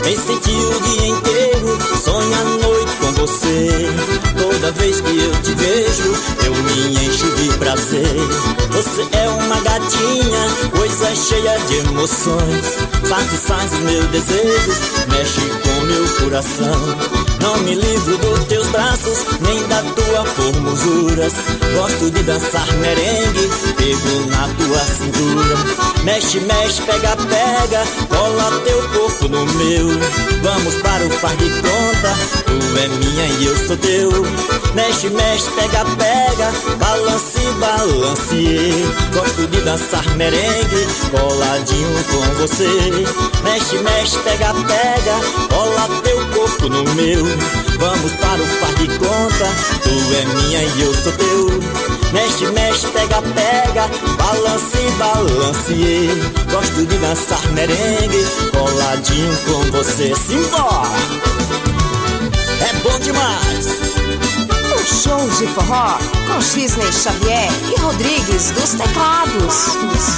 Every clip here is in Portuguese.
senti o dia inteiro, sonho à noite com você. Toda vez que eu te vejo, eu me encho de prazer. Você é uma gatinha, coisa cheia de emoções. Satisfaz os meus desejos, mexe com meu coração. Não me livro dos teus braços, nem da tua formosura. Gosto de dançar merengue, pego na tua cintura. Mexe, mexe, pega, pega, cola teu corpo no meu. Vamos para o faz de conta, tu é minha e eu sou teu. Mexe, mexe, pega, pega, balance, balance. Gosto de dançar merengue, coladinho com você. Mexe, mexe, pega, pega, cola teu corpo no meu. Vamos para o faz de conta, tu é minha e eu sou teu. Mexe, mexe, pega, pega, balance, balance. Gosto de dançar merengue, coladinho com você. Simbora! É bom demais! Um show de forró com Gisney Xavier e Rodrigues dos teclados.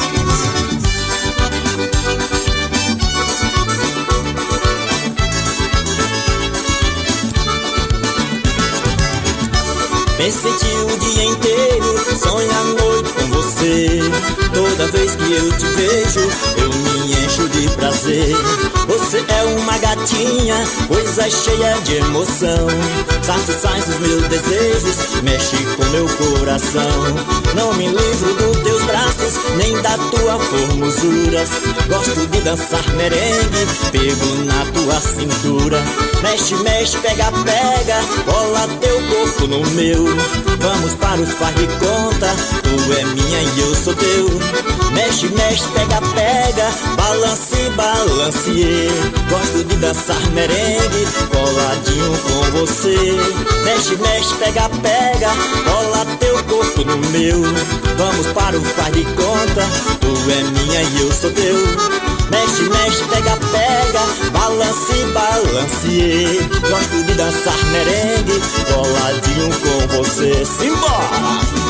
Senti o dia inteiro, sonho à noite com você. Toda vez que eu te vejo, eu me encho de prazer. Você é uma gatinha, coisa cheia de emoção. Satisfaz os meus desejos, mexe com meu coração. Não me livro dos teus braços, nem da tua formosura. Gosto de dançar merengue, pego na tua cintura. Mexe, mexe, pega, pega, cola teu corpo no meu. Vamos para os faz de conta, tu é minha e eu sou teu. Mexe, mexe, pega, pega, balance, balance. Gosto de dançar merengue, coladinho com você. Mexe, mexe, pega, pega, cola teu corpo no meu. Vamos para o faz de conta, tu é minha e eu sou teu. Mexe, mexe, pega, pega, balance, balance. Gosto de dançar merengue, coladinho com você. Simbora!